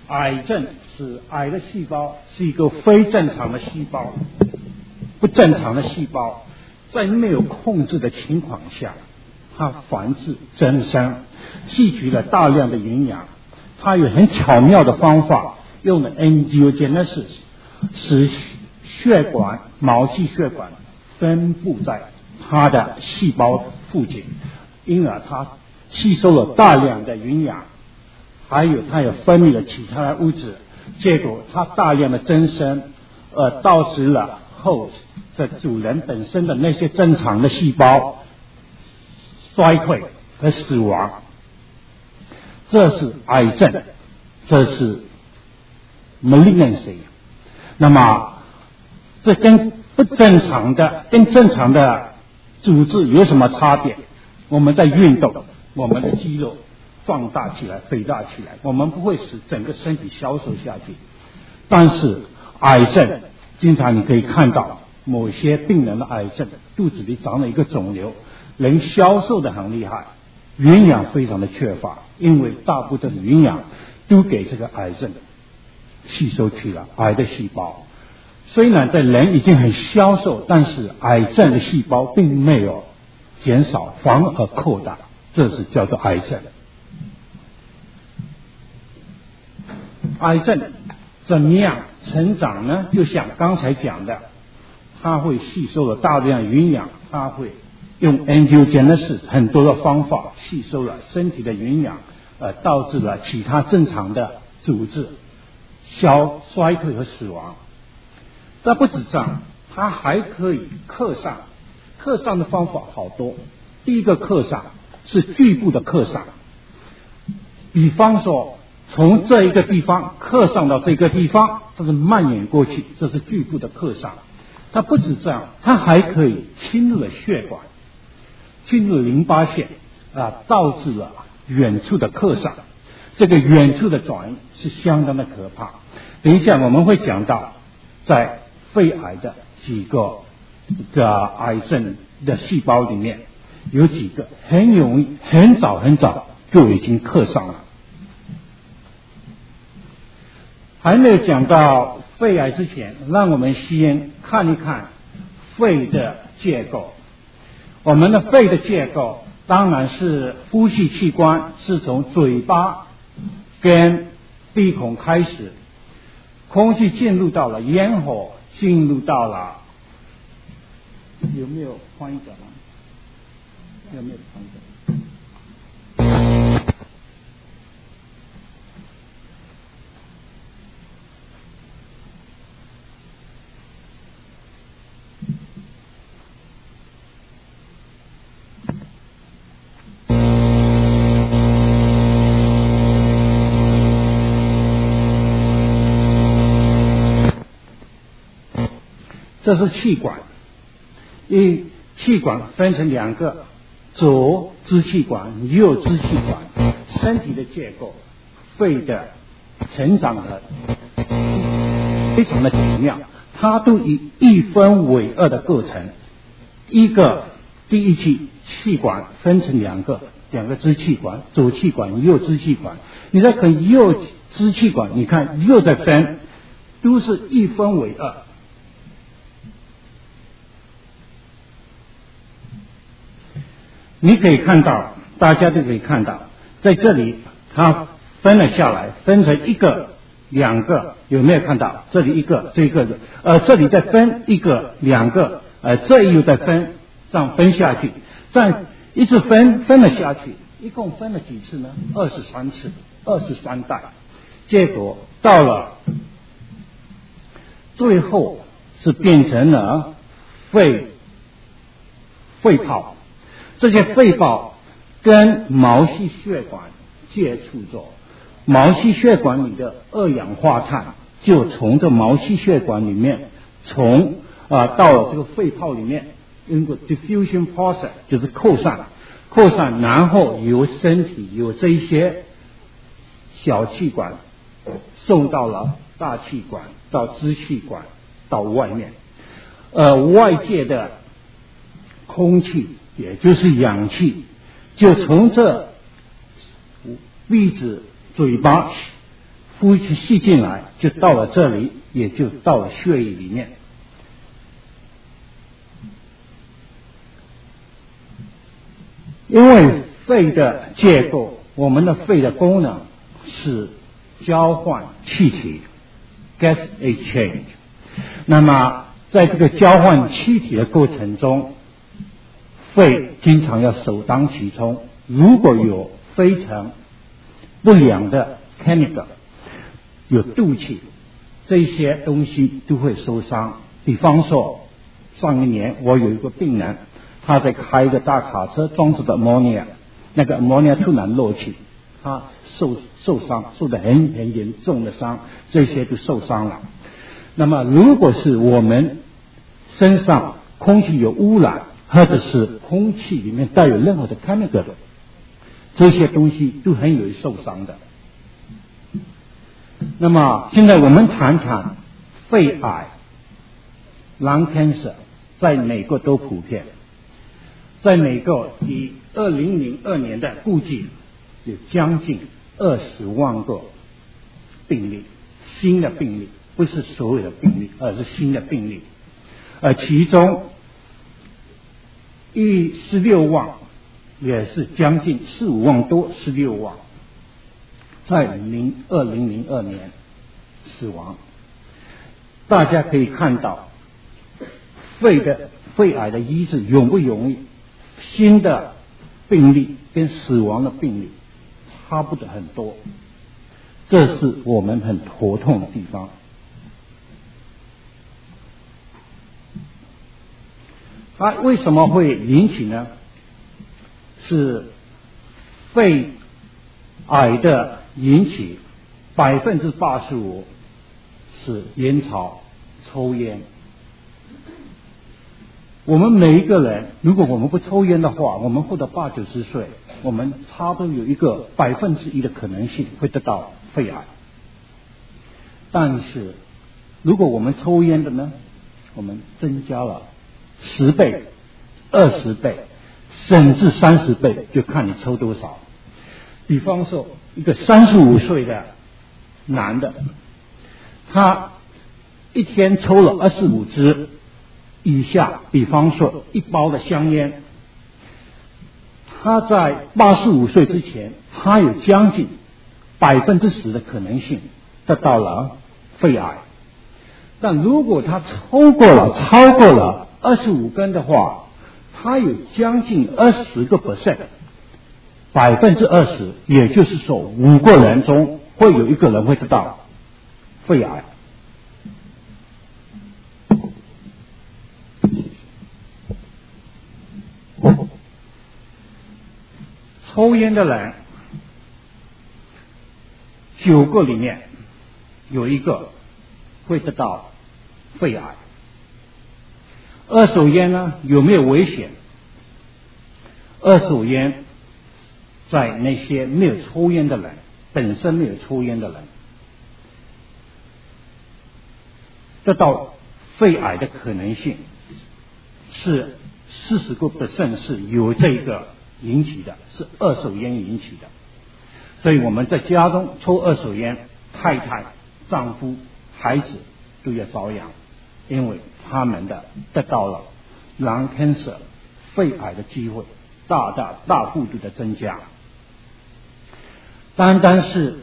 癌症是癌的细胞是一个非正常的细胞，不正常的细胞在没有控制的情况下，它繁殖增生，汲取了大量的营养。它有很巧妙的方法，用了 angiogenesis 使血管毛细血管分布在它的细胞附近，因而它吸收了大量的营养，还有它也分泌了其他的物质，结果它大量的增生，导致了后这主人本身的那些正常的细胞衰退和死亡。这是癌症，这是 malignancy。那么这跟正常的组织有什么差别？我们在运动，我们的肌肉放大起来肥大起来，我们不会使整个身体消瘦下去。但是癌症经常你可以看到某些病人的癌症肚子里长了一个肿瘤，人消瘦的很厉害，营养非常的缺乏，因为大部分的营养都给这个癌症吸收去了，癌的细胞虽然在人已经很消瘦，但是癌症的细胞并没有减少，反而扩大，这是叫做癌症。癌症怎么样成长呢？就像刚才讲的，它会吸收了大量营养，它会用 angiogenesis 很多的方法吸收了身体的营养，导致了其他正常的组织衰退和死亡。这不止这样，它还可以克上的方法好多。第一个克上是局部的克上，比方说从这一个地方克上到这个地方，这是蔓延过去，这是局部的克上。它不止这样，它还可以侵入了血管，侵入淋巴腺，导致了远处的克上。这个远处的转移是相当的可怕。等一下我们会讲到，在肺癌的几个癌症的细胞里面，有几个很容易很早就已经克上了。还没有讲到肺癌之前，让我们先看一看肺的结构。我们的肺的结构当然是呼吸器官是从嘴巴跟鼻孔开始，空气进入到了咽喉，进入到了，有没有换一个吗？有没有换一个？这是气管，气管分成两个，左支气管、右支气管。身体的结构，肺的成长的非常的奇妙，它都以一分为二的构成。第一气管分成两个支气管，左气管、右支气管。你再看右支气管，你看又在分，都是一分为二。你可以看到，大家都可以看到，在这里它分了下来，分成一个、两个，有没有看到？这里一个，这个这里再分一个、两个，这里又再分，这样分下去，这样一直分了下去，一共分了几次呢？23次，23代。结果到了最后是变成了肺泡。这些肺泡跟毛细血管接触着，毛细血管里的二氧化碳就从这毛细血管里面到了这个肺泡里面，经过 diffusion process 就是扩散，然后由身体有这一些小气管送到了大气管，到支气管，到外面，外界的空气也就是氧气，就从这鼻子、嘴巴呼气吸进来，就到了这里，也就到了血液里面。因为肺的结构，我们的肺的功能是交换气体 gas exchange。那么在这个交换气体的过程中，肺经常要首当其冲。如果有非常不良的 chemical， 有毒气，这些东西都会受伤。比方说，上一年我有一个病人，他在开一个大卡车，装着的ammonia，那个ammonia突然漏气，他受伤，受得很严重的伤，这些都受伤了。那么如果是我们身上空气有污染，或者是空气里面带有任何的 chemical 的，这些东西都很容易受伤的。那么现在我们谈谈肺癌 lung cancer， 在美国都普遍。在美国以2002年的估计，有将近20万个病例，新的病例，不是所有的病例，而是新的病例。其中16万，也是将近4、5万多，16万，在2002年死亡。大家可以看到，肺癌的医治容不容易？新的病例跟死亡的病例差不多很多，这是我们很头痛的地方。它为什么会引起呢？是肺癌的引起85%是烟草、抽烟。我们每一个人，如果我们不抽烟的话，我们活到80、90岁，我们差不多有一个1%的可能性会得到肺癌。但是如果我们抽烟的呢，我们增加了10倍、20倍，甚至30倍，就看你抽多少。比方说，一个35岁的男的，他一天抽了25支以下，比方说1包的香烟，他在85岁之前，他有将近10%的可能性得到了肺癌。但如果他超过了25根的话，他有将近20%， 20%，也就是说5个人中会有1个人会得到肺癌。抽烟的人9个里面有1个会得到肺癌。二手烟呢，有没有危险？二手烟在那些没有抽烟的人，本身没有抽烟的人，得到肺癌的可能性是40%是由这个引起的，是二手烟引起的。所以我们在家中抽二手烟，太太、丈夫、孩子都要遭殃，因为他们得到了 lung cancer 肺癌的机会大幅度的增加。单单是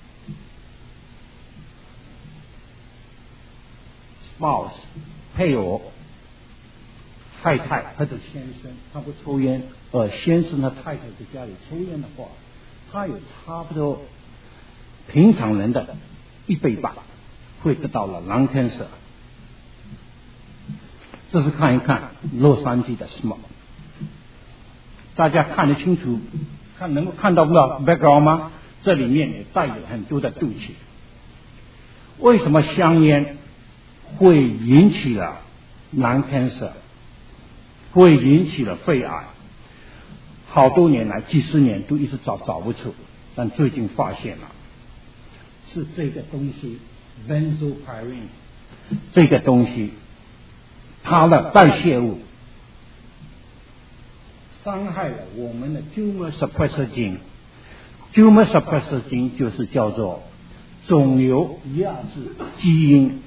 spouse 配偶、太太或者先生他不抽烟，而先生和太太在家里抽烟的话，他有差不多平常人的1倍半会得到了 lung cancer。这是看一看洛杉矶的 smoke， 大家看得清楚，能够看到不了 background 吗？这里面也带有很多的毒气。为什么香烟会引起了 lung cancer， 会引起了肺癌？好多年来，几十年都一直找不出，但最近发现了，是这个东西 benzopyrene， 这个东西它的代谢物伤害了我们的 tumor suppressor gene。tumor suppressor gene 就是叫做肿瘤压制基因。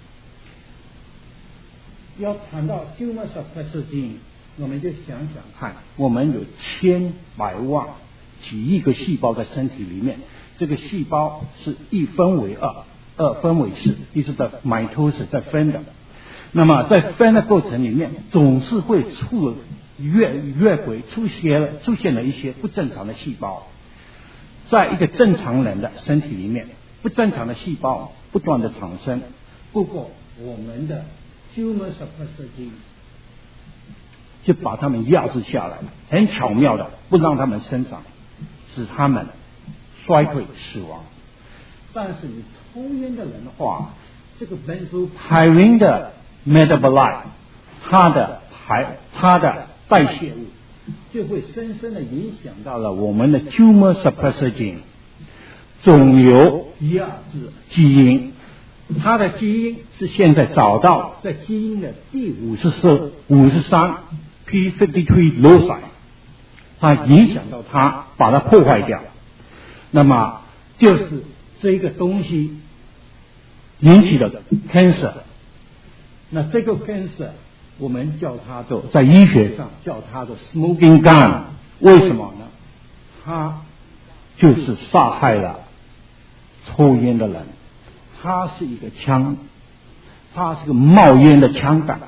要谈到 tumor suppressor gene， 我们就想想看，我们有千百万几亿个细胞在身体里面，这个细胞是一分为二，二分为四，一直在 mitosis 在分的。那么在分的过程里面，总是会越轨出现了一些不正常的细胞。在一个正常人的身体里面，不正常的细胞不断的产生，不过我们的 tumor suppressor gene 就把它们压制下来了，很巧妙的不让它们生长，使它们衰退死亡。但是你抽烟的人的话，这个 benzopyrene 的 metabolite 它的代谢物就会深深的影响到了我们的 tumor suppressor gene 肿瘤压制基因。它的基因是现在找到在基因的第53 p53 loci， 它影响到它，把它破坏掉。那么就是这个东西引起的 cancer。那这个 cancer 我们叫它做，在医学上叫它做 smoking gun。 为什么呢？它就是杀害了抽烟的人，它是一个枪，它是个冒烟的枪杆。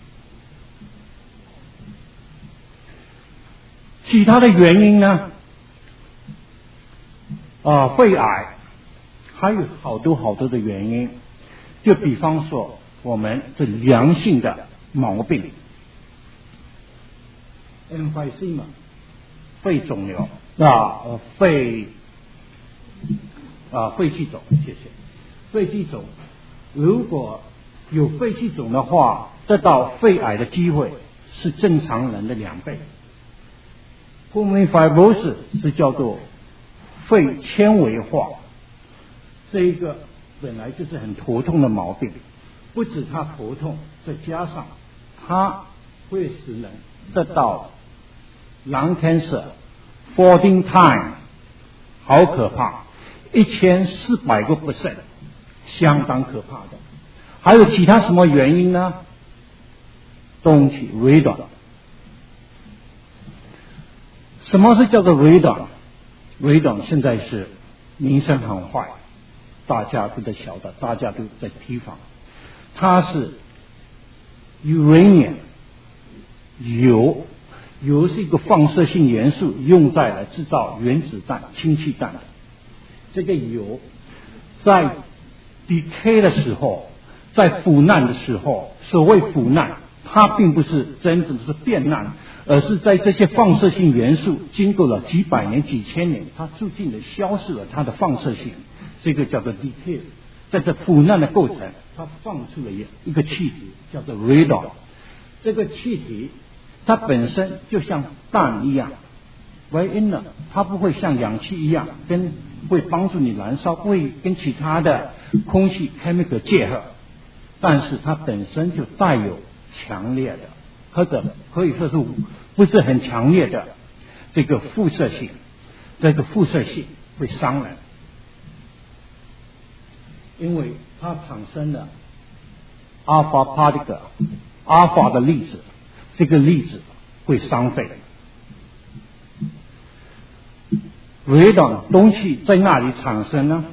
其他的原因呢？肺癌还有好多的原因。就比方说我们这良性的毛病 emphysema 肺肿瘤肺气肿，谢谢。肺气肿如果有肺气肿的话，得到肺癌的机会是正常人的2倍。pulmonary fibrosis 是叫做肺纤维化，这一个本来就是很头痛的毛病，不止它头痛，再加上它会使人得到 lung cancer 14 times， 好可怕，1400%，相当可怕的。还有其他什么原因呢？东西 radon。 什么是叫做 radon？ 现在是名声很坏，大家都在晓得，大家都在提防。它是 uranium 铀是一个放射性元素，用在了制造原子弹、氢气弹的。这个铀在 decay 的时候，在腐烂的时候，所谓腐烂，它并不是真正是变烂，而是在这些放射性元素经过了几百年、几千年，它逐渐的消失了它的放射性，这个叫做 decay。在这腐烂的过程，它放出了一个气体叫做 radon。 这个气体它本身就像氮一样 very inert， 它不会像氧气一样会帮助你燃烧，不会跟其他的空气 chemical 结合，但是它本身就带有强烈的，或者可以说是不是很强烈的这个辐射性。这个辐射性会伤人，因为它产生了 alpha particle， alpha 的粒子，这个粒子会伤肺。radon 东西在哪里产生呢？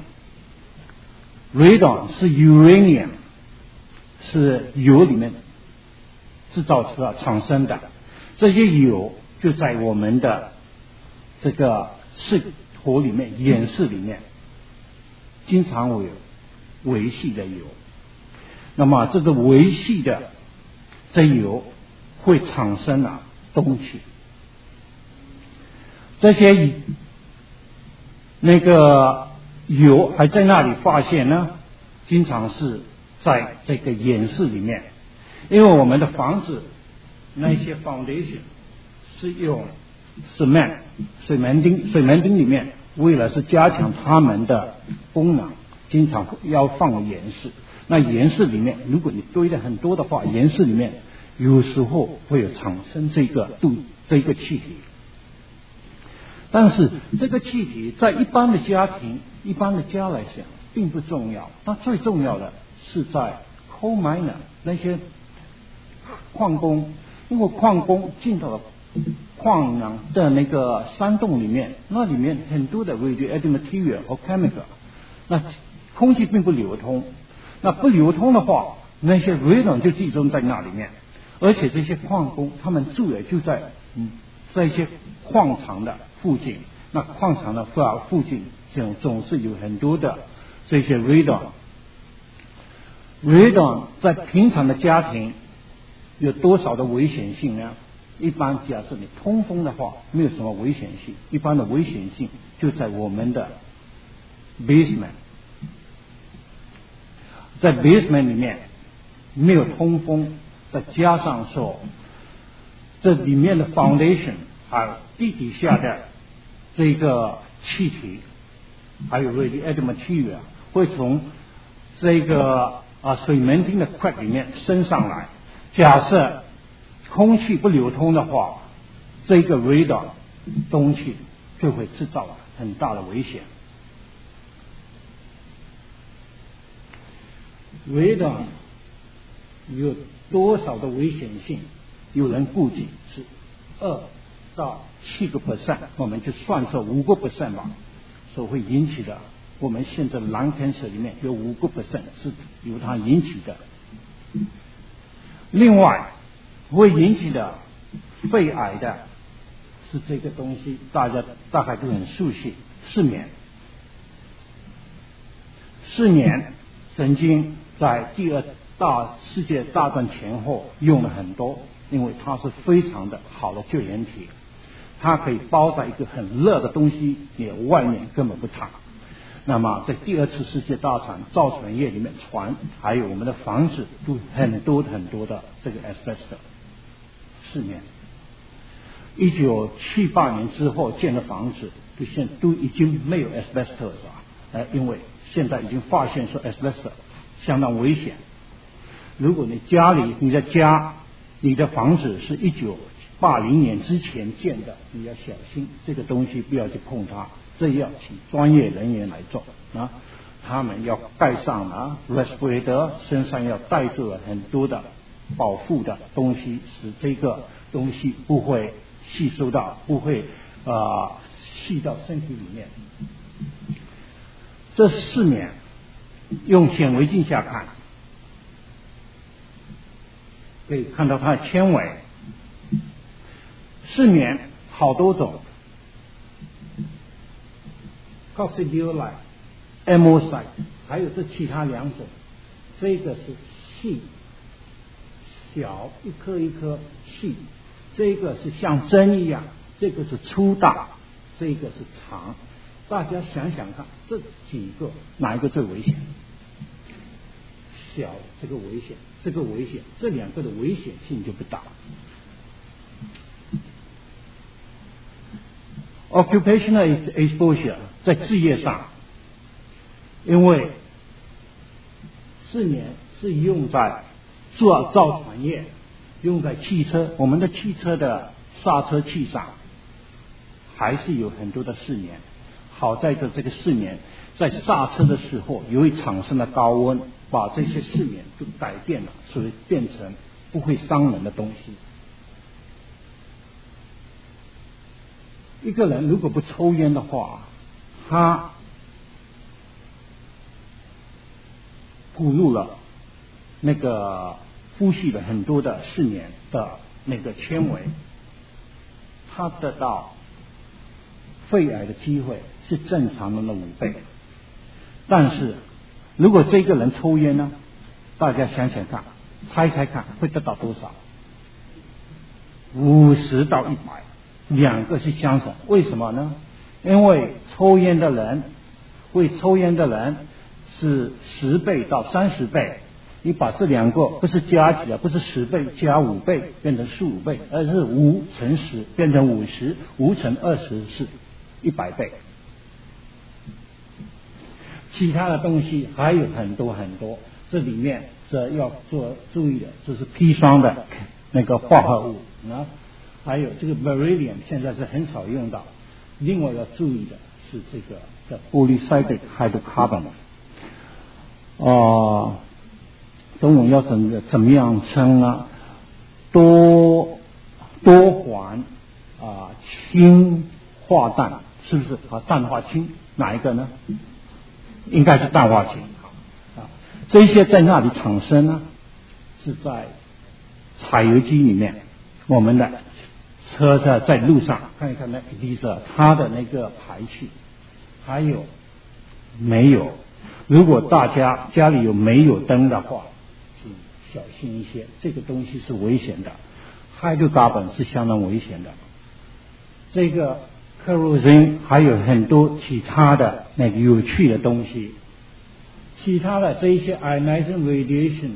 radon 是 uranium， 是铀里面制造出来产生的。这些铀就在我们的这个室头里面、眼室里面经常会有维系的铀。那么这个维系的这铀会产生了东西。这些那个铀还在那里发现呢？经常是在这个眼室里面，因为我们的房子那些 foundation 是用 cement 水门钉里面，为了是加强它们的功能，经常要放岩石。那岩石里面，如果你堆的很多的话，岩石里面有时候会有产生这个气体。但是这个气体在一般的家庭、一般的家来讲， 并不重要，那最重要的是在 coal miner 那些矿工，因为矿工进到了矿壤的那个山洞里面，那里面很多的 radioactive material 和 chemical， 那空气并不流通，那不流通的话，那些 radon 就集中在那里面，而且这些矿工他们住的就在一些矿场的附近，那矿场的附近总是有很多的这些 radon 在平常的家庭有多少的危险性呢？一般假设你通风的话，没有什么危险性，一般的危险性就在我们的 basement， 在 basement 里面没有通风，再加上说这里面的 foundation 还有地底下的这个气体，还有 radioactive material 会从这个水门汀的 crack 里面升上来。假设空气不流通的话，这个 radon 东西就会制造很大的危险。radon 有多少的危险性？有人估计是2到7%，我们就算作5% 吧。所会引起的，我们现在lung cancer里面有5% 是由它引起的。另外会引起的肺癌的是这个东西，大家大概都很熟悉，失眠。失眠曾经在第2世界大战前后用了很多，因为它是非常的好的救援体，它可以包在一个很热的东西，你外面根本不烫。那么在第2次世界大战造船业里面，船还有我们的房子都很多的这个 asbestos 失眠。1978年之后建的房子都已经没有 asbestos 了，因为现在已经发现说 asbestos 相当危险。如果你的房子是1980年之前建的，你要小心这个东西，不要去碰它，这要请专业人员来做啊。他们要盖上respirator， 身上要带着很多的保护的东西，使这个东西不会吸收到，不会吸到身体里面。这4面用显微镜下看，可以看到它的纤维。失眠好多种 ，coccidiolite、amosite， 还有这其他2种。这个是细小，一颗一颗细；这个是像针一样，这个是粗大，这个是长。大家想想看，这几个哪一个最危险？小这个危险，这个危险，这2个的危险性就不大。Occupational exposure 在职业上，因为4年是用在造船业，用在汽车，我们的汽车的刹车器上还是有很多的4年。好在这个4年在刹车的时候，由于产生了高温，把这些4年都改变了，所以变成不会伤人的东西。一个人如果不抽烟的话，他吐入了那个呼吸了很多的4年的那个纤维，他得到肺癌的机会是正常人的5倍。但是如果这个人抽烟呢，大家想想看，猜看会得到多少？50到100，2个是相乘。为什么呢？因为抽烟的人是10倍到30倍，你把这2个不是加起来，不是10倍加5倍变成15倍，而是5乘10变成50，5乘20是100倍。其他的东西还有很多，这里面要注意的就是砒霜的那个化合物啊，还有这个 beryllium 现在是很少用到。另外要注意的是这个的 polycyclic hydrocarbon， 中文要怎么样称呢？多环氢化氮，是不是氮化氢？哪一个呢？应该是氮化氢。这些在那里产生呢？是在采油机里面，我们的车在路上看一看那diesel它的那个排气，还有没有？如果大家家里有没有灯的话，请小心一些，这个东西是危险的。hydrocarbon 是相当危险的。这个 kerosene 还有很多其他的那个有趣的东西。其他的这一些 ionizing radiation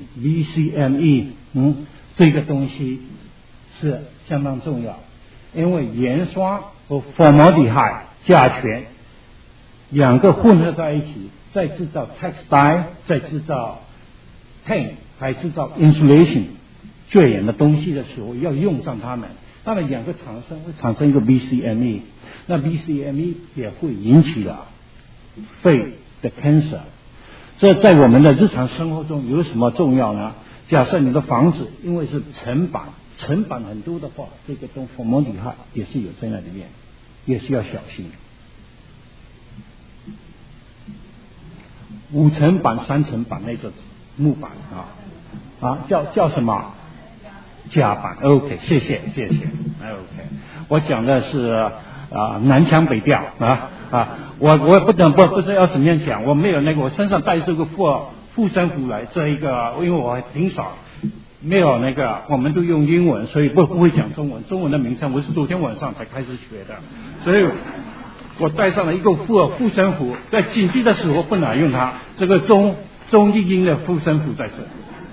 VCME， 这个东西是相当重要，因为盐酸和 formaldehyde 甲醛两个混合在一起，在制造 textile， 在制造 paint， 还制造 insulation 绝缘的东西的时候要用上它们，它们两个会产生一个 VCME， 那 VCME 也会引起了肺的 cancer。这在我们的日常生活中有什么重要呢？假设你的房子因为是层板很多的话，这个东formaldehyde也是有在那里面，也是要小心。5层板、3层板那个木板叫什么？甲板。OK， 谢谢。OK， 我讲的是南腔北调我不知道要怎么样讲，我没有那个，我身上带这个护身符来，这一个因为我挺少，没有那个，我们都用英文，所以不会讲中文。中文的名称我是昨天晚上才开始学的，所以我带上了一个护身符，在紧急的时候不能用它。这个中译英的护身符在这。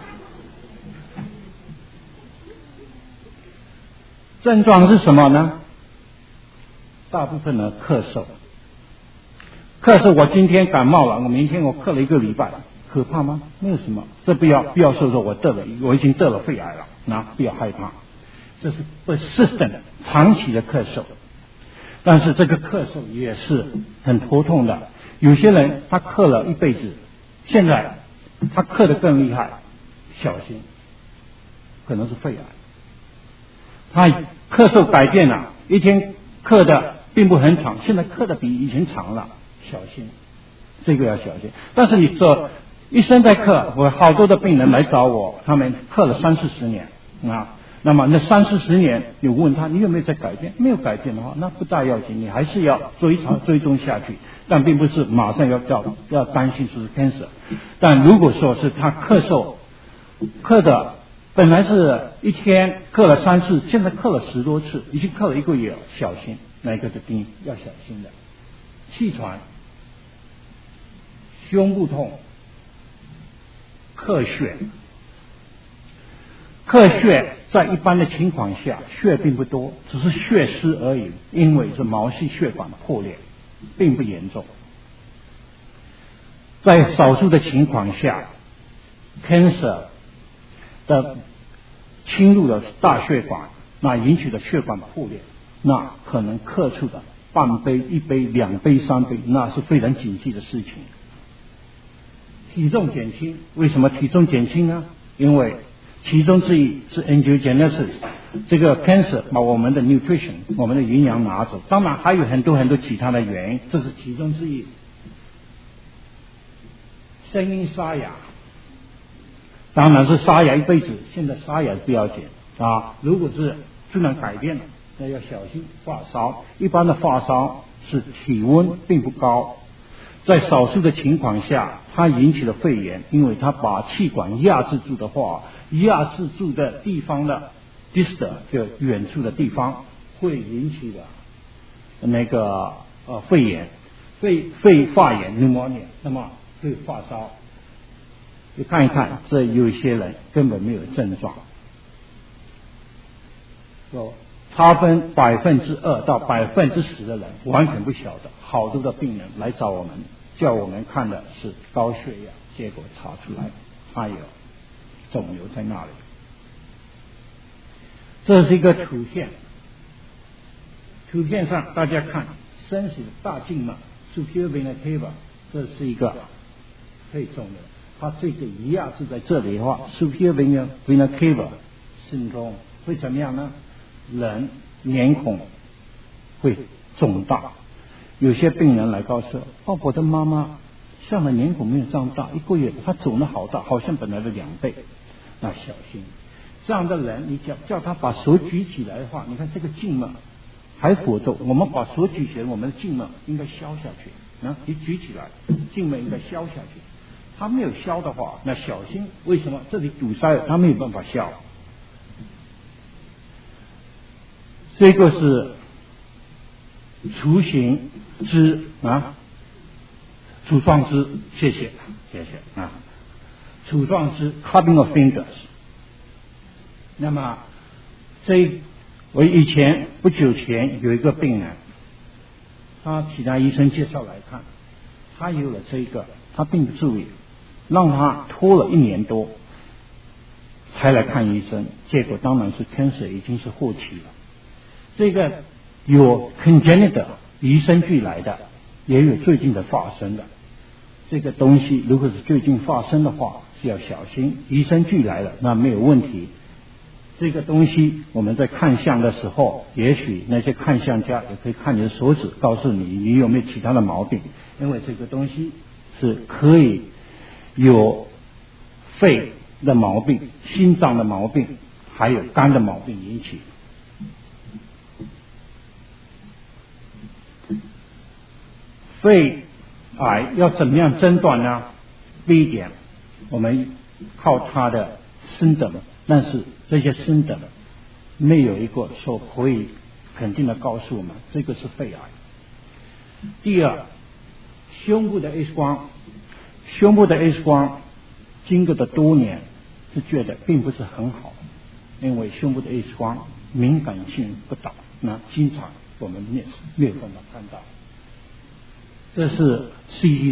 症状是什么呢？大部分的咳嗽，我今天感冒了，我明天我咳了1个礼拜，可怕吗？没有什么，这不要说我已经得了肺癌了，不要害怕，这是 persistent 长期的咳嗽，但是这个咳嗽也是很头痛的。有些人他咳了一辈子，现在他咳得更厉害，小心，可能是肺癌。他咳嗽改变了，以前咳的并不很长，现在咳的比以前长了，小心，这个要小心。但是你这一生在咳，我好多的病人来找我，他们咳了30-40年那么那30-40年，你问他你有没有在改变？没有改变的话，那不大要紧，你还是要追踪下去，但并不是马上要担心是 cancer。但如果说是他咳嗽咳的本来是一天咳了3次，现在咳了10多次，已经咳了1个月了，小心，那个是病要小心的。气喘、胸部痛、咳血在一般的情况下血并不多，只是血丝而已，因为是毛细血管破裂，并不严重。在少数的情况下 cancer 的侵入了大血管，那引起的血管破裂，那可能咳出的半杯、1杯、2杯、3杯，那是非常紧急的事情。体重减轻，为什么体重减轻呢？因为其中之一是 angiogenesis， 这个 cancer 把我们的 nutrition 我们的营养拿走，当然还有很多其他的原因，这是其中之一。声音沙哑，当然是沙哑一辈子，现在沙哑不要紧如果是不能改变了，那要小心发烧。一般的发烧是体温并不高，在少数的情况下它引起了肺炎，因为它把气管压制住的话，压制住的地方的 distal 就远处的地方会引起的那个肺炎、肺发炎 pneumonia， 那么会发烧。你看一看，这有些人根本没有症状，差分2%到10%的人完全不晓得。好多的病人来找我们，叫我们看的是高血压，结果查出来还有肿瘤在那里。这是一个图片，图片上大家看，身体的大静脉 superior vena cava， 这是一个肺肿瘤。 它这个一压制在这里的话 superior vena cava syndrome 会怎么样呢？人脸孔会肿大。有些病人来告诉我，我的妈妈像的脸孔没有这样大，1个月她肿得好大，好像本来的2倍。那小心，这样的人你叫他把手举起来的话，你看这个静脉还活动，我们把手举起来，我们的静脉应该消下去。你举起来，静脉应该消下去。他没有消的话，那小心，为什么？这里堵塞了，他没有办法消。这个是雏形之杵状枝，谢谢杵状枝 cupping of fingers。 那么我以前不久前有一个病人，他其他医生介绍来看，他有了这个，他并不注意，让他拖了1年多才来看医生，结果当然是 cancer 已经是后期了。这个有 congenital 与生俱来的，也有最近的发生的。这个东西如果是最近发生的话，是要小心，与生俱来的那没有问题。这个东西我们在看相的时候，也许那些看相家也可以看你的手指，告诉你有没有其他的毛病，因为这个东西是可以有肺的毛病、心脏的毛病，还有肝的毛病引起。肺癌要怎么样诊断呢？第一点，我们靠它的symptom，但是这些symptom没有一个说可以肯定的告诉我们这个是肺癌。第二，胸部的 X 光经过的多年是觉得并不是很好，因为胸部的 X 光敏感性不大，那经常我们没有办法看到。这是 CT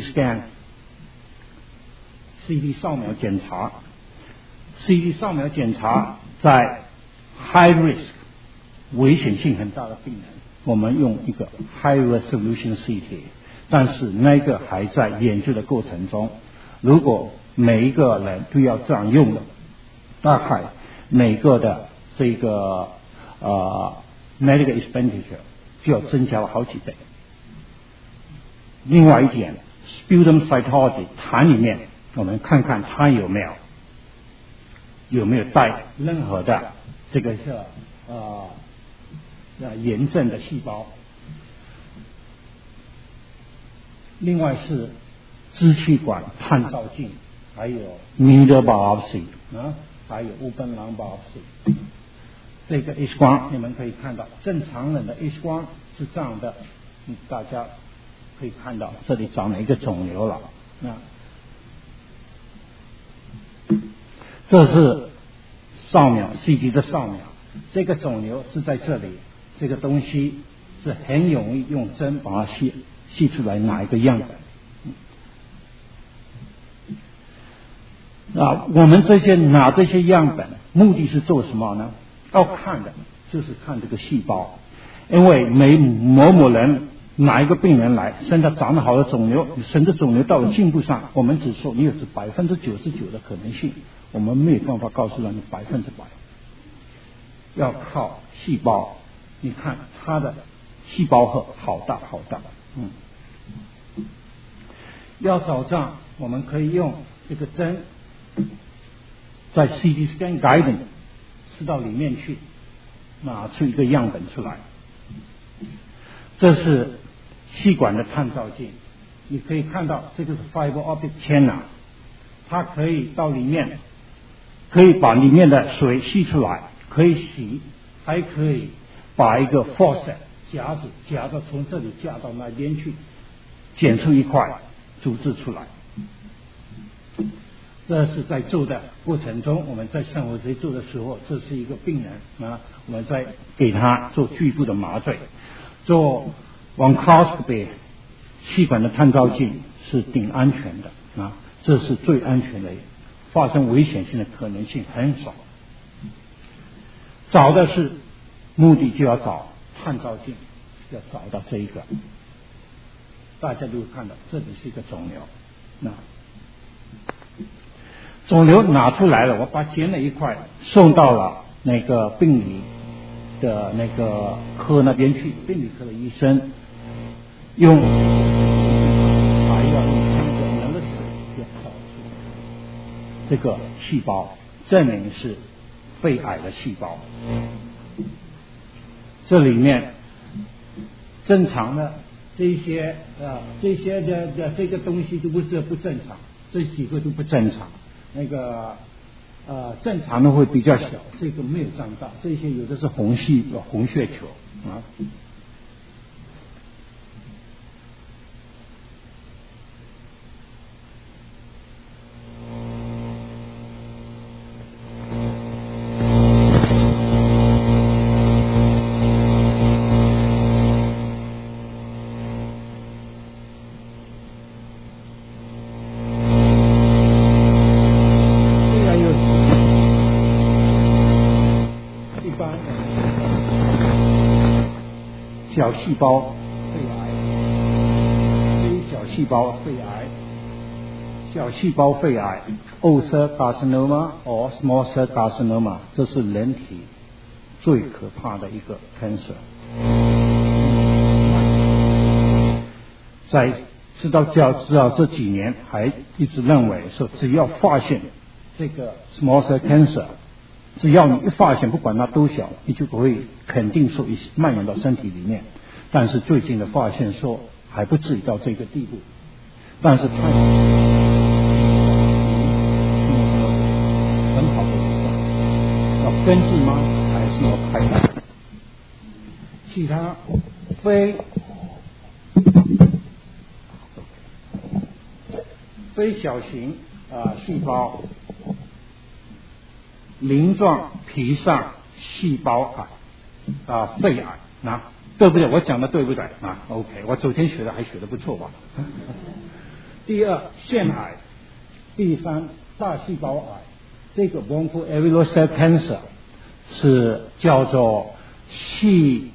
scan、CT 扫描检查。CT 扫描检查在 high risk 危险性很大的病人，我们用一个 high resolution CT， 但是那个还在研究的过程中。如果每一个人都要这样用的，大概每个的这个medical expenditure 就要增加了好几倍。另外一点 sputum cytology 痰里面我们看看它有没有带任何的这个是炎症的细胞。另外是支气管探照镜，还有 needle biopsy 还有 open lung biopsy。这个 X 光你们可以看到，正常人的 X 光是这样的，大家可以看到这里长了一个肿瘤了。这是扫描 CT 的扫描，这个肿瘤是在这里，这个东西是很容易用针把它细出来拿一个样本。我们拿这些样本目的是做什么呢？要看的就是看这个细胞，因为某人哪一个病人来，身上长得好的肿瘤，甚至肿瘤到了颈部上，我们只说你有99%的可能性，我们没有办法告诉你100%，要靠细胞。你看它的细胞核好大好大，要找账，我们可以用这个针在 CT scan guidance 吃到里面去，拿出一个样本出来。这是气管的探照镜，你可以看到这个是 fiber optic channel， 它可以到里面，可以把里面的水吸出来，可以洗，还可以把一个 faucet 夹子夹到从这里夹到那边去，剪出一块组织出来。这是在做的过程中，我们在生活节做的时候，这是一个病人我们在给他做局部的麻醉，做 bronchoscopy 气管的探照镜是顶安全的这是最安全的，发生危险性的可能性很少。找的是目的就要找探照镜，要找到这一个，大家都会看到这里是一个肿瘤。 肿瘤拿出来了，我把剪了一块送到了那个病理的那个科那边去，病理科的医生用还要用那个能的水要找出这个细胞，证明是肺癌的细胞。这里面正常的这些的这个东西都不是不正常，这几个都不正常。那个正常的会比较小，这个没有长大，这些有的是红血球啊。小细胞肺癌，非小细胞肺癌，小细胞肺癌 ，old cell carcinoma or small cell carcinoma， 这是人体最可怕的一个 cancer。在知道这几年，还一直认为说，只要发现这个 small cell cancer， 只要你一发现，不管它多小，你就不会肯定说蔓延到身体里面。但是最近的发现说还不至于到这个地步，但是它很好的一个要根治吗？还是要开刀？其他非小型细胞鳞状皮上细胞癌肺癌对不对？我讲的对不对？OK， 我昨天学的还学得不错吧？第二，腺癌；第三，大细胞癌。这个 bronchoalveolar cell cancer 是叫做细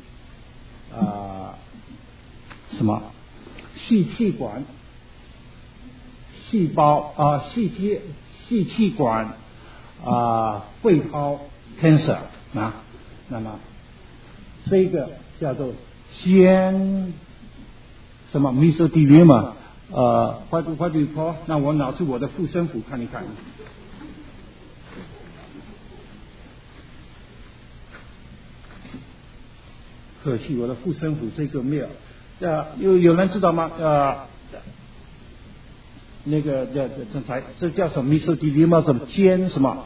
气管细胞细气管肺泡 cancer 那么这个叫做尖什么 mesothelioma what do you call？ 那我拿出我的护身符看一看。可惜我的护身符这个没有。有人知道吗？那个这叫什么 mesothelioma？ 什么尖什么？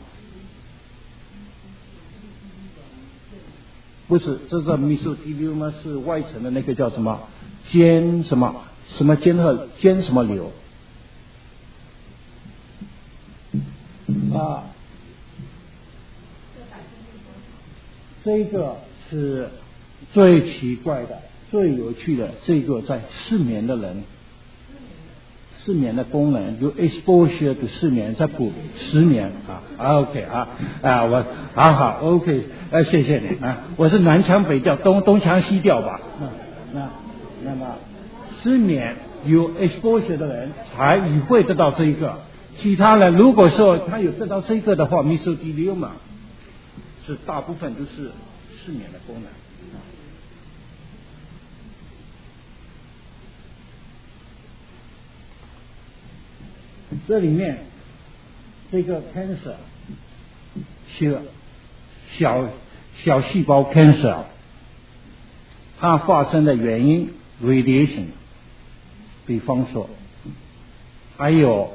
不是，这个 mesothelioma 是外层的那个叫什么尖什么尖和尖什么瘤这个是最奇怪的、最有趣的。这个在失眠的人，失眠的功能有 exposure 的失眠，在补失眠OK 我好 OK 谢谢你我是南腔北调，东腔西调吧那么失眠有 exposure 的人才会得到这一个，其他人如果说他有得到这个的话 mesothelioma 是大部分都是失眠的功能。这里面这个 cancer 是小细胞 cancer， 它发生的原因 radiation， 比方说还有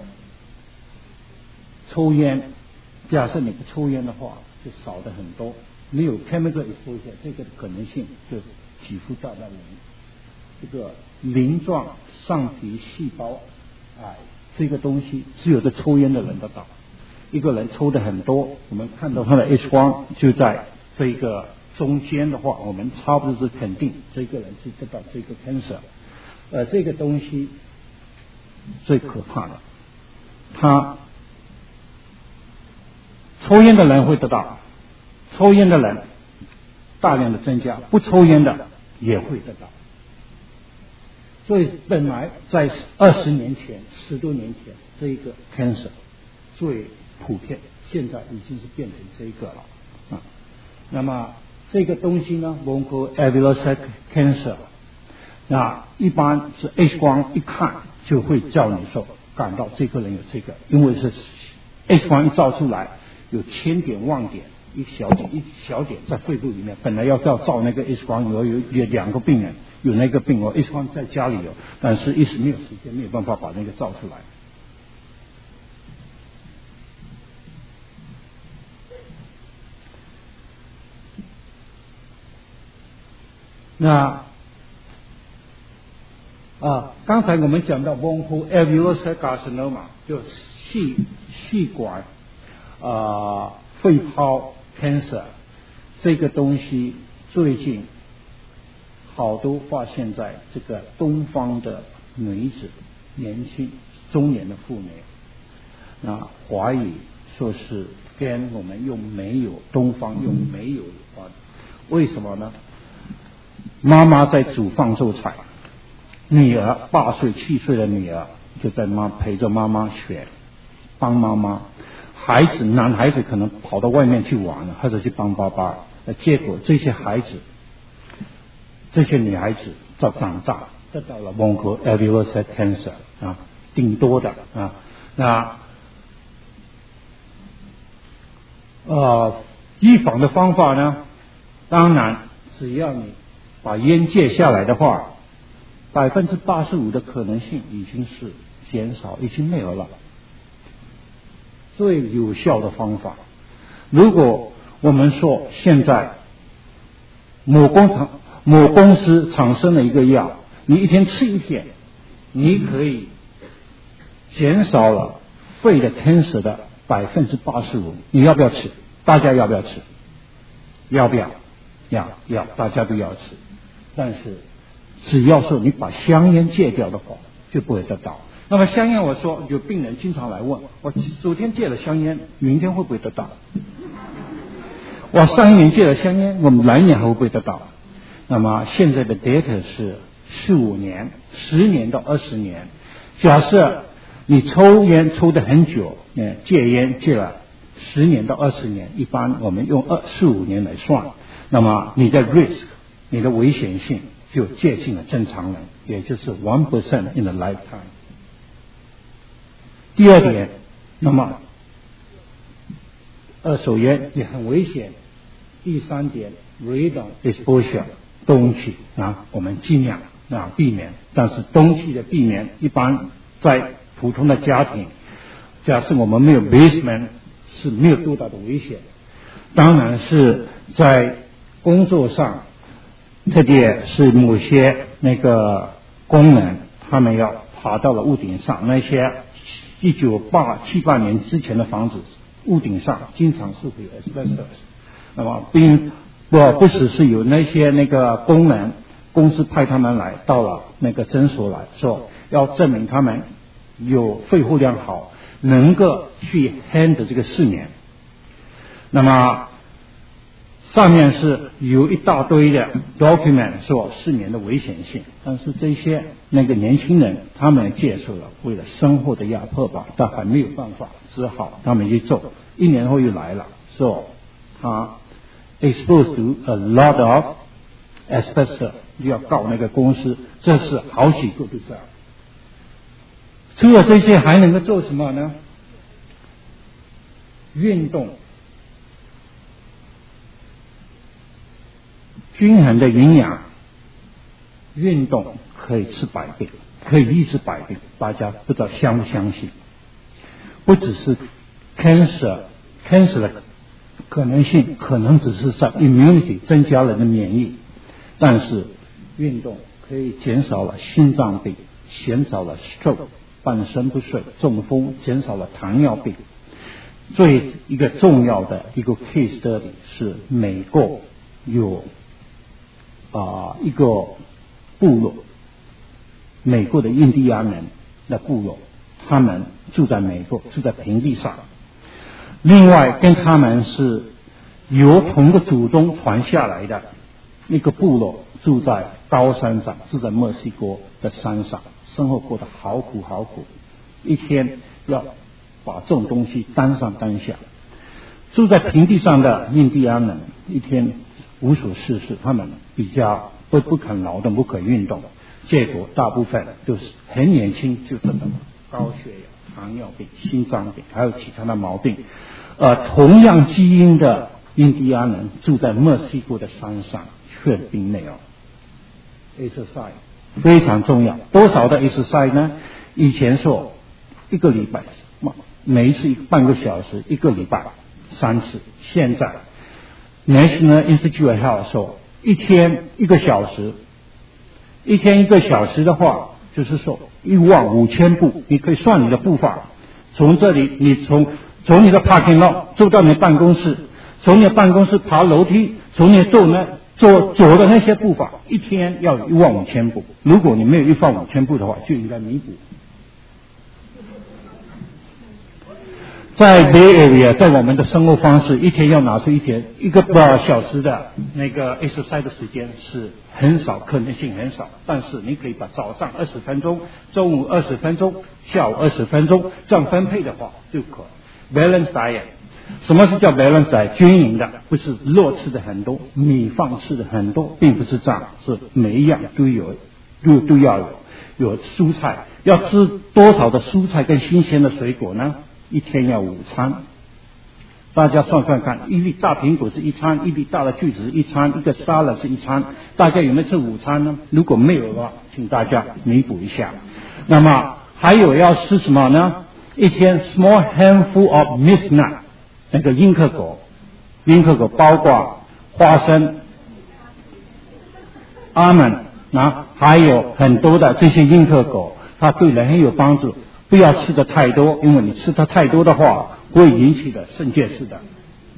抽烟，假设你不抽烟的话就少的很多，没有 chemical exposure 这个可能性就几乎到了零。这个鳞状上皮细胞癌这个东西只有抽烟的人得到，一个人抽的很多，我们看到他的 H1 就在这个中间的话，我们差不多是肯定这个人就得到这个 cancer。这个东西最可怕的，他抽烟的人会得到，抽烟的人大量的增加，不抽烟的也会得到。所以本来在20年前、10多年前，这个 cancer 最普遍，现在已经是变成这个了啊。那么这个东西呢 bronchoalveolar cancer， 那一般是 X 光一看就会叫你说感到这个人有这个，因为是 X 光一照出来有千点万点，一小点在肺部里面，本来要照那个 X 光，有2个病人有那个病，我 X 光在家里有，但是一时没有时间，没有办法把那个照出来。那刚才我们讲到 bronchoalveolar carcinoma 就气管肺泡 cancer 这个东西，最近好多发现在这个东方的女子，年轻中年的妇女，那怀疑说是跟我们东方用煤油有关。为什么呢？妈妈在煮饭做菜，女儿8岁7岁的女儿就在陪着妈妈学，帮妈妈。男孩子可能跑到外面去玩了，或者去帮爸爸，结果这些女孩子长大得到了 bronchoalveolar cancer 啊，顶多的啊。那预防的方法呢？当然，只要你把烟戒下来的话，85%的可能性已经是减少，已经没有了。最有效的方法，如果我们说现在某公司产生了一个药，你一天吃一片，你可以减少了肺的 cancer 的85%，你要不要吃？大家要不要吃？要不要？要，大家都要吃。但是只要说你把香烟戒掉的话，就不会得到。那么香烟，我说有病人经常来问我，昨天戒了香烟，明天会不会得到？我上一年戒了香烟，我们来年还会不会得到？那么现在的 data 是4-5年，10年到20年。假设你抽烟抽得很久，戒烟戒了10年到20年，一般我们用4-5年来算，那么你的 risk， 你的危险性就接近了正常人，也就是 1% in a lifetime。第二点，那么二手烟也很危险。第三点 radon exposure 氡气我们尽量避免，但是氡气的避免一般在普通的家庭，假设我们没有 basement 是没有多大的危险。当然是在工作上，特别是某些那个工人，他们要爬到了屋顶上，那些1978年之前的房子屋顶上经常是会有 asbestos。那么不只是有那些那个工人，公司派他们来到了那个诊所来说，要证明他们有肺活量好，能够去 handle 这个4年。那么上面是有一大堆的 document 说4年的危险性，但是这些那个年轻人他们接受了，为了生活的压迫吧，但还没有办法，只好他们去做。1年后又来了，说他 exposed to a lot of asbestos， 要告那个公司，这是好几个都这样。除了这些还能够做什么呢？运动，均衡的营养，运动可以治百病，可以医治百病。大家不知道相不相信？不只是 cancer 的可能性，可能只是在 immunity 增加了的免疫，但是运动可以减少了心脏病，减少了 stroke 半身不遂、中风，减少了糖尿病。最一个重要的一个 case study 是美国有一个部落，美国的印第安人的部落，他们住在美国，住在平地上。另外跟他们是由同个祖宗传下来的一个部落，住在高山上，住在墨西哥的山上，生活过得好苦好苦，一天要把这种东西担上担下。住在平地上的印第安人一天无所事事，他们比较不肯劳动，不肯运动，结果大部分就是很年轻就得了高血压、糖尿病、心脏病，还有其他的毛病。同样基因的印第安人住在墨西哥的山上，却并没有 exercise， 非常重要。多少的 exercise 呢？以前说一个礼拜每一次半个小时，一个礼拜3次。现在 National Institute of Health 说一天1个小时，一天1个小时的话，就是说15000步，你可以算你的步伐。从这里，你从你的 parking lot 走到你的办公室，从你的办公室爬楼梯，从你走的那些步伐，一天要有15000步。如果你没有15000步的话，就应该弥补。在 Bay Area， 在我们的生活方式，一天要拿出1个小时的那个 exercise 的时间是很少，可能性很少。但是你可以把早上20分钟，中午20分钟，下午20分钟这样分配的话就可以。Balance diet， 什么是叫 balance diet？ 均匀的，不是肉吃的很多，米饭吃的很多，并不是这样，是每一样都要有蔬菜，要吃多少的蔬菜跟新鲜的水果呢？一天要5餐，大家算算看，一粒大苹果是1餐，一粒大的橘子是1餐，一个沙拉是1餐，大家有没有吃午餐呢？如果没有的话，请大家弥补一下。那么还有要吃什么呢？一天 small handful of mixed nut， 那个硬壳果包括花生、almond，还有很多的这些硬壳果，它对人很有帮助。不要吃的太多，因为你吃的太多的话，会引起的肾结石的。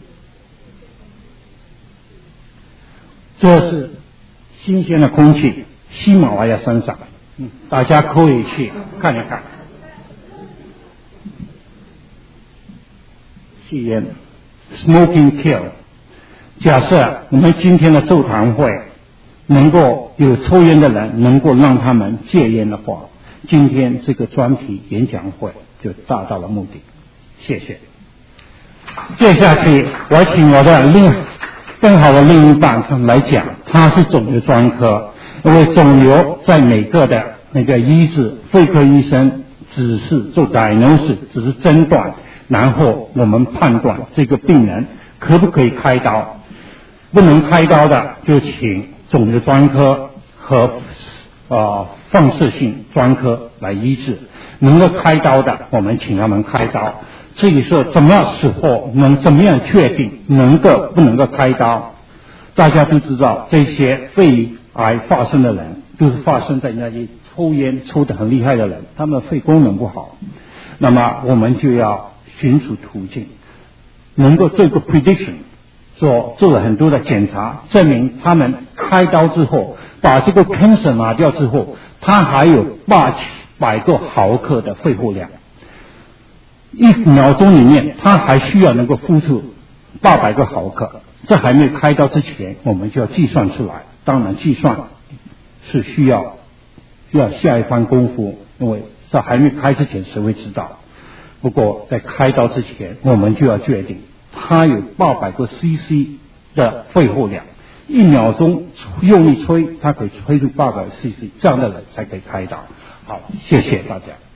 这是新鲜的空气，喜马拉雅山上，大家可以去看一看。吸烟 ，smoking kill。假设我们今天的座谈会能够有抽烟的人，能够让他们戒烟的话，今天这个专题演讲会就达到了目的，谢谢。接下去我请我的更好的另一半来讲，他是肿瘤专科，因为肿瘤在每个的那个医治，肺科医生只是做 diagnosis， 只是诊断，然后我们判断这个病人可不可以开刀，不能开刀的就请肿瘤专科和放射性专科来医治，能够开刀的我们请他们开刀。至于说怎么时候怎么样确定不能够开刀，大家都知道这些肺癌发生的人都是发生在那些抽烟抽得很厉害的人，他们的肺功能不好，那么我们就要寻求途径，能够做个 prediction， 做了很多的检查，证明他们开刀之后把这个 cancer 拿掉之后，他还有800个毫克的肺活量，1秒钟里面他还需要能够呼出800个毫克，这还没有开刀之前我们就要计算出来。当然计算是需要下一番功夫，因为在还没开之前谁会知道。不过在开刀之前我们就要决定他有800个 cc 的肺活量，1秒钟用力吹他可以吹出800 cc， 这样的人才可以开刀。好，谢谢大家。